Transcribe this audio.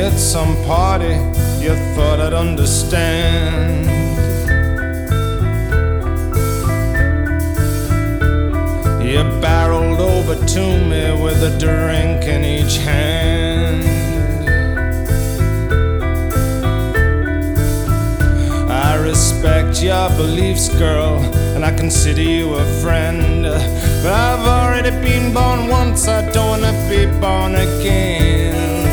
at some party, you thought I'd understand. You barreled over to me with a drink in each hand. I respect your beliefs, girl, and I consider you a friend. But I've already been born once, I don't wanna be born again.